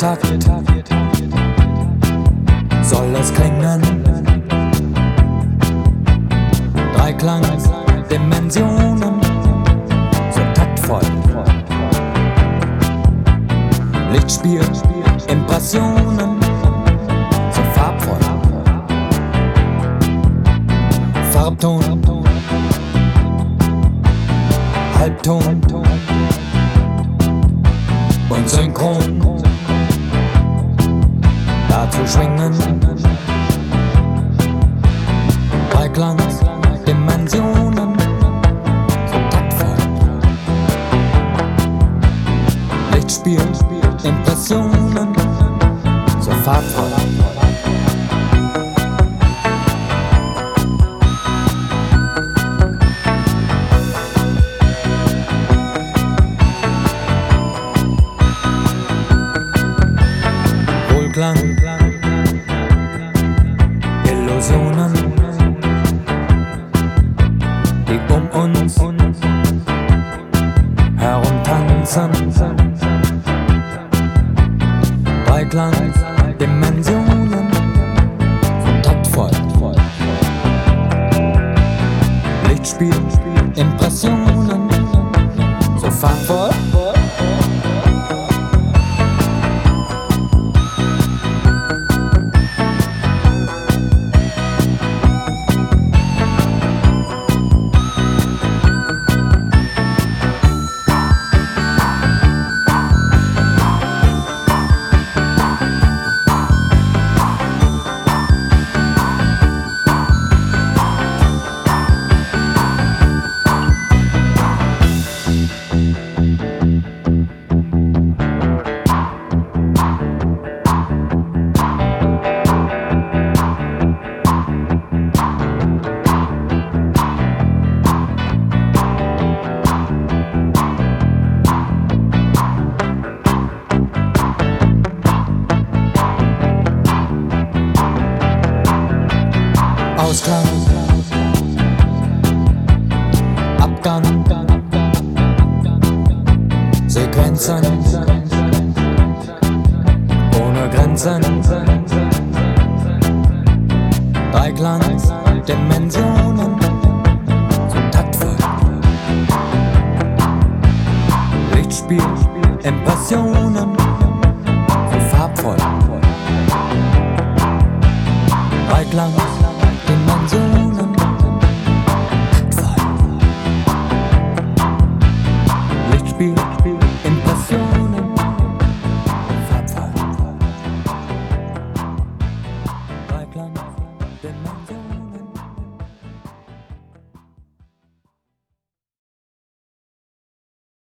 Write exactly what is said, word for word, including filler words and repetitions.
Viertakt soll es klingen. Dreiklang-Dimensionen, so taktvoll. Lichtspiel, Impressionen, so farbvoll. Farbton, Halbton und Synchron. Dazu schwingen Dreiklang-Dimensionen, so taktvoll. Lichtspiel, Impressionen, so farbvoll. Wohlklang, Illusionen, die um uns herumtanzen. Dreiklang-Dimensionen, so taktvoll. Lichtspiel, Impressionen, so farbvoll. Ausgang, Abgang, Sequenzen, ohne Grenzen. Dreiklang-Dimensionen, so taktvoll. Lichtspiel, Impressionen, so farbvoll. Dreiklang